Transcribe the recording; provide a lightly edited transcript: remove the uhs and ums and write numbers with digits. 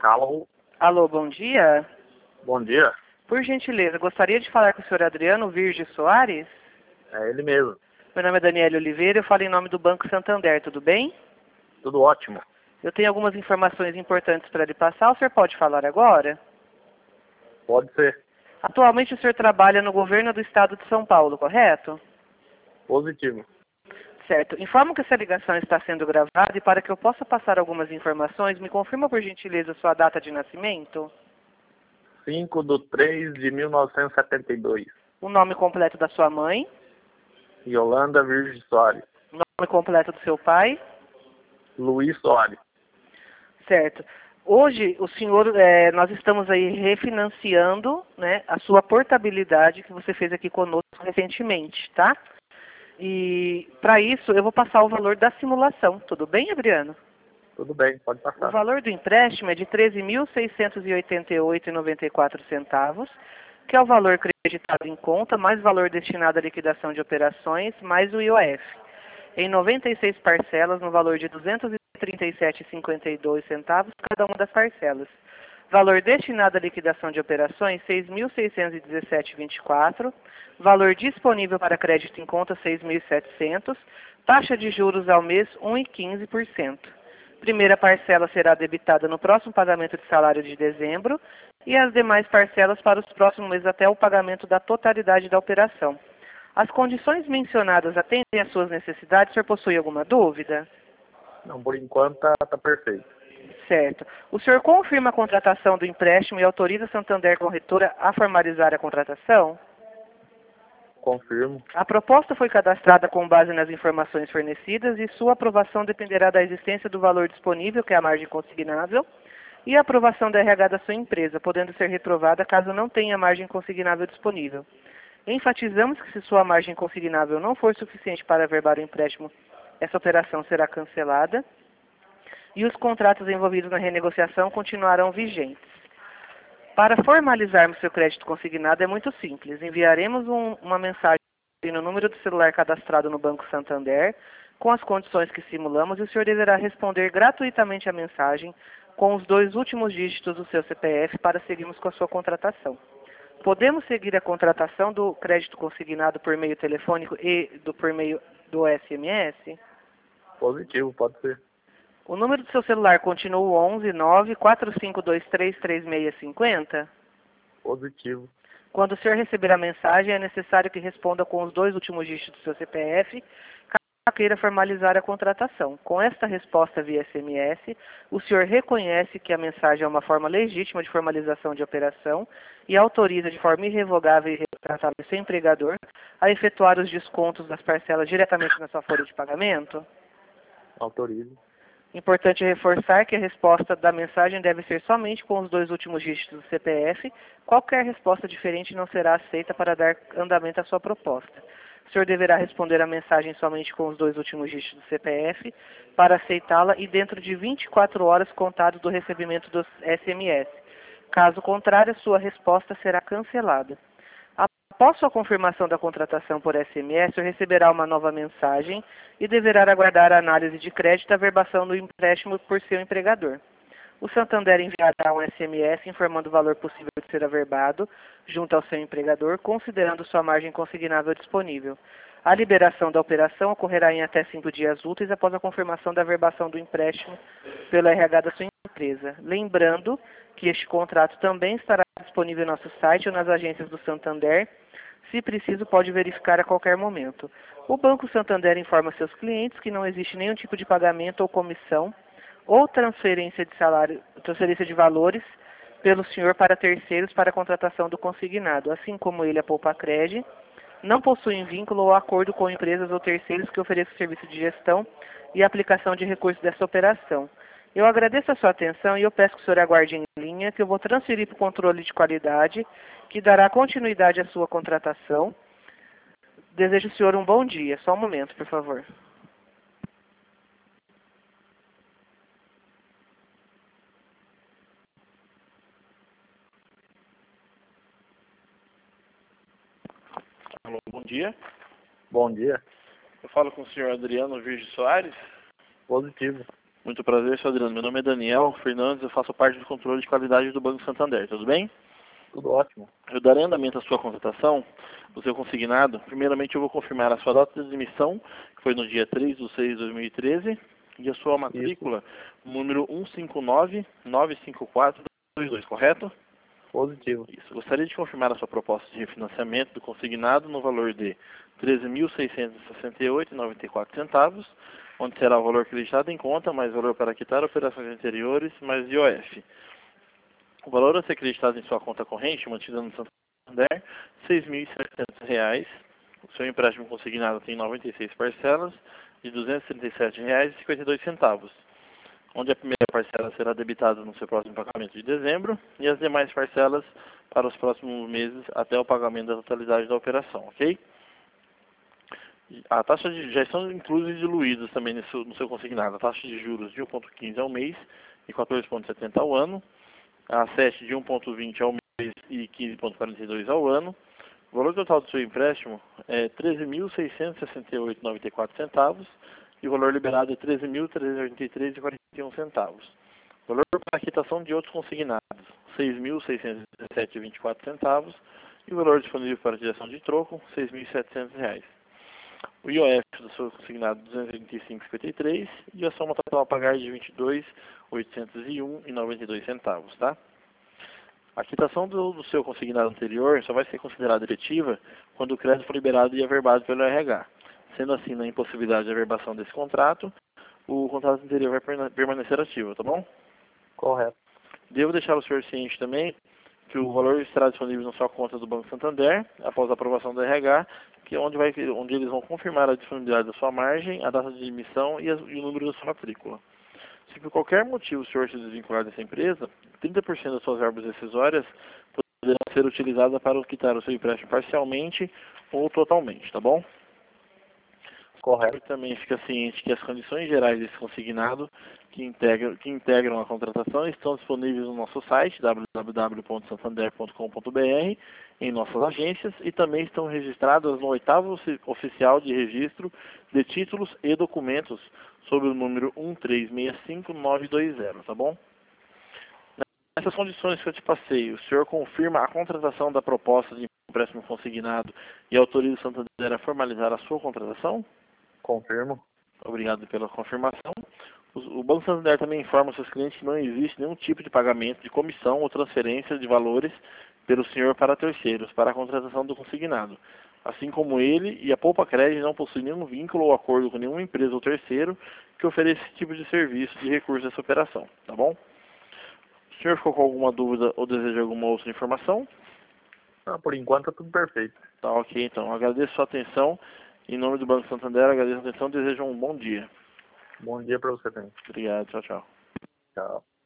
Alô, Alô, bom dia. bom dia. Por gentileza, gostaria de falar com o senhor Adriano Virgem Soares? É ele mesmo. Meu nome é Daniela Oliveira, eu falo em nome do Banco Santander, tudo bem? Tudo ótimo. Eu tenho algumas informações importantes para lhe passar, o senhor pode falar agora? Pode ser. Atualmente o senhor trabalha no governo do estado de São Paulo, correto? Positivo. Certo. Informo que essa ligação está sendo gravada e para que eu possa passar algumas informações, me confirma por gentileza sua data de nascimento, 5/3/1972. o nome completo da sua mãe, Yolanda Virgem Soares. o nome completo do seu pai. Luiz Soares. Certo. Hoje, o senhor, nós estamos aí refinanciando, né, a sua portabilidade que você fez aqui conosco recentemente, tá? E para isso eu vou passar o valor da simulação. Tudo bem, Adriano? Tudo bem, pode O passar. valor do empréstimo é de R$ 13.688,94, que é o valor creditado em conta, mais valor destinado à liquidação de operações, mais o IOF. Em 96 parcelas, no valor de R$ 237,52 cada uma das parcelas. Valor destinado à liquidação de operações, R$ 6.617,24. Valor disponível para crédito em conta, R$ 6.700. Taxa de juros ao mês, 1,15%. Primeira parcela será debitada no próximo pagamento de salário de dezembro e as demais parcelas para os próximos meses até o pagamento da totalidade da operação. As condições mencionadas atendem às suas necessidades? O senhor possui alguma dúvida? Não, por enquanto tá perfeito. Certo. O senhor confirma a contratação do empréstimo e autoriza a Santander Corretora a formalizar a contratação? Confirmo. A proposta foi cadastrada com base nas informações fornecidas e sua aprovação dependerá da existência do valor disponível, que é a margem consignável, e a aprovação da RH da sua empresa, podendo ser reprovada caso não tenha margem consignável disponível. Enfatizamos que se sua margem consignável não for suficiente para averbar o empréstimo, essa operação será cancelada e os contratos envolvidos na renegociação continuarão vigentes. Para formalizarmos seu crédito consignado é muito simples. Enviaremos uma mensagem no número do celular cadastrado no Banco Santander com as condições que simulamos e o senhor deverá responder gratuitamente a mensagem com os 2 últimos dígitos do seu CPF para seguirmos com a sua contratação. Podemos seguir a contratação do crédito consignado por meio telefônico e por meio do SMS? Positivo, pode ser. O número do seu celular continua o 11 94523 3650? Positivo. Quando o senhor receber a mensagem, é necessário que responda com os 2 últimos dígitos do seu CPF, caso queira formalizar a contratação. Com esta resposta via SMS, o senhor reconhece que a mensagem é uma forma legítima de formalização de operação e autoriza de forma irrevogável e irretratável o seu empregador a efetuar os descontos das parcelas diretamente na sua folha de pagamento? Autorizo. Importante reforçar que a resposta da mensagem deve ser somente com os 2 últimos dígitos do CPF. Qualquer resposta diferente não será aceita para dar andamento à sua proposta. O senhor deverá responder a mensagem somente com os 2 últimos dígitos do CPF para aceitá-la e dentro de 24 horas contados do recebimento do SMS. Caso contrário, a sua resposta será cancelada. Após sua confirmação da contratação por SMS, o senhor receberá uma nova mensagem e deverá aguardar a análise de crédito e a averbação do empréstimo por seu empregador. O Santander enviará um SMS informando o valor possível de ser averbado junto ao seu empregador, considerando sua margem consignável disponível. A liberação da operação ocorrerá em até 5 dias úteis após a confirmação da averbação do empréstimo pelo RH da sua empresa. Lembrando que este contrato também estará disponível no nosso site ou nas agências do Santander. Se preciso, pode verificar a qualquer momento. O Banco Santander informa seus clientes que não existe nenhum tipo de pagamento ou comissão ou transferência de salário, transferência de valores pelo senhor para terceiros para a contratação do consignado, assim como ele, a Poupacred, não possuem vínculo ou acordo com empresas ou terceiros que ofereçam serviço de gestão e aplicação de recursos dessa operação. Eu agradeço a sua atenção e eu peço que o senhor aguarde em linha, que eu vou transferir para o controle de qualidade, que dará continuidade à sua contratação. Desejo ao senhor um bom dia. Só um momento, por favor. Alô, bom dia. Bom dia. Eu falo com o senhor Adriano Virgem Soares. Positivo. Muito prazer, sou Adriano. Meu nome é Daniel Fernandes, eu faço parte do controle de qualidade do Banco Santander, tudo bem? Tudo ótimo. Eu darei andamento à sua contratação, do seu consignado. Primeiramente eu vou confirmar a sua data de emissão, que foi no dia 3/6/2013, e a sua matrícula, número 15995422, correto? Positivo. Isso. Gostaria de confirmar a sua proposta de refinanciamento do consignado no valor de R$ 13.668,94, onde será o valor acreditado em conta, mais valor para quitar operações anteriores, mais IOF. O valor a ser acreditado em sua conta corrente, mantida no Santander, R$ 6.700. O seu empréstimo consignado tem 96 parcelas de R$ 237,52, onde a primeira parcela será debitada no seu próximo pagamento de dezembro e as demais parcelas para os próximos meses até o pagamento da totalidade da operação, ok? A taxa de já estão inclusos e diluídos também no seu consignado. A taxa de juros de 1,15 ao mês e 14,70 ao ano. A 7 de 1,20 ao mês e 15,42 ao ano. O valor total do seu empréstimo é R$ 13.668,94 e o valor liberado é R$ 13.383,41. O valor para a quitação de outros consignados, R$ 6.617,24 e o valor disponível para a direção de troco, R$ 6.700. O IOF do seu consignado, R$ 225,53 e a soma total a pagar de R$ 22.801,92, tá? A quitação do seu consignado anterior só vai ser considerada efetiva quando o crédito for liberado e averbado pelo RH. Sendo assim, na impossibilidade de averbação desse contrato, o contrato anterior vai permanecer ativo, tá bom? Correto. Devo deixar o senhor ciente também que o valor estará disponível na sua conta do Banco Santander, após a aprovação do RH, que é onde eles vão confirmar a disponibilidade da sua margem, a data de emissão e o número da sua matrícula. Se por qualquer motivo o senhor se desvincular dessa empresa, 30% das suas verbas decisórias poderão ser utilizadas para quitar o seu empréstimo parcialmente ou totalmente, tá bom? Correto. Também fica ciente que as condições gerais desse consignado que integram a contratação estão disponíveis no nosso site www.santander.com.br, em nossas agências, e também estão registradas no 8º oficial de registro de títulos e documentos sob o número 1365920, tá bom? Nessas condições que eu te passei, o senhor confirma a contratação da proposta de empréstimo consignado e autoriza o Santander a formalizar a sua contratação? Confirmo. Obrigado pela confirmação. O Banco Santander também informa aos seus clientes que não existe nenhum tipo de pagamento de comissão ou transferência de valores pelo senhor para terceiros, para a contratação do consignado. Assim como ele e a Poupa Crédito não possuem nenhum vínculo ou acordo com nenhuma empresa ou terceiro que ofereça esse tipo de serviço de recurso dessa operação, tá bom? O senhor ficou com alguma dúvida ou deseja alguma outra informação? Não, por enquanto é tudo perfeito. Tá ok, então. Agradeço a sua atenção. Em nome do Banco Santander, agradeço a atenção e desejo um bom dia. Bom dia para você também. Obrigado, tchau, tchau. Tchau.